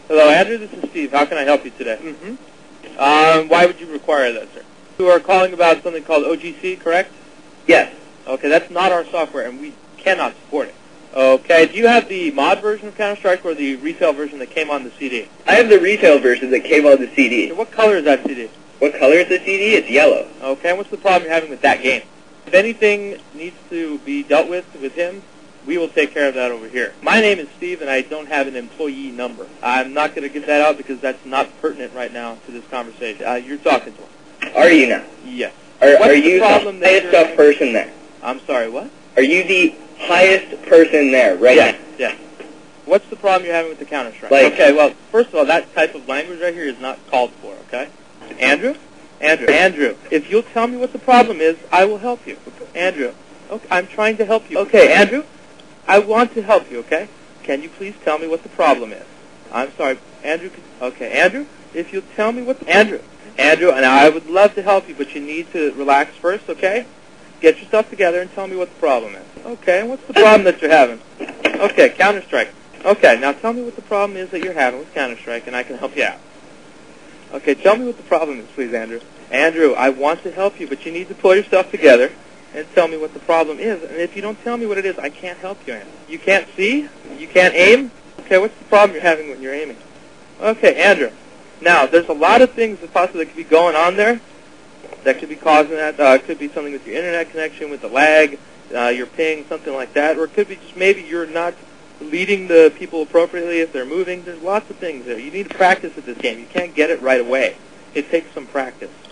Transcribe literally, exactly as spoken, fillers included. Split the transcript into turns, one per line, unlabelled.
Hello, Andrew. This is Steve. How can I help you today?
Mm-hmm.
Um, why would you require that, sir? You are calling about something called O G C, correct?
Yes.
Okay, that's not our software, and we cannot support it. Okay, do you have the mod version of Counter-Strike or the retail version that came on the C D?
I have the retail version that came on the C D.
Okay, what color is that C D?
What color is the C D? It's yellow.
Okay, and what's the problem you're having with that game? If anything needs to be dealt with with him, we will take care of that over here. My name is Steve, and I don't have an employee number. I'm not going to get that out because that's not pertinent right now to this conversation. Uh, you're talking to him.
Are you now?
Yes.
Are,
What's
are
the
you
problem
the
that
highest
you're
up person there?
I'm sorry, what?
Are you the highest person there right
yes,
now?
Yes. What's the problem you're having with the Counter-Strike?
Like,
okay, well, first of all, that type of language right here is not called for, okay? Andrew? Andrew. Andrew, if you'll tell me what the problem is, I will help you. Andrew. Okay, I'm trying to help you. Okay, Andrew? I want to help you, okay? Can you please tell me what the problem is? I'm sorry, Andrew. Okay, Andrew, if you'll tell me what the... Andrew. Andrew, and I would love to help you, but you need to relax first, okay? Get yourself together and tell me what the problem is. Okay, and what's the problem that you're having? Okay, Counter-Strike. Okay, now tell me what the problem is that you're having with Counter-Strike, and I can help you out. Okay, tell me what the problem is, please, Andrew. Andrew, I want to help you, but you need to pull yourself together and tell me what the problem is. And if you don't tell me what it is, I can't help you, Andrew. You can't see? You can't aim? Okay, what's the problem you're having when you're aiming? Okay, Andrew. Now, there's a lot of things that possibly could be going on there that could be causing that. Uh, it could be something with your internet connection, with the lag, uh, your ping, something like that. Or it could be just maybe you're not leading the people appropriately if they're moving. There's lots of things there. You need to practice at this game. You can't get it right away. It takes some practice.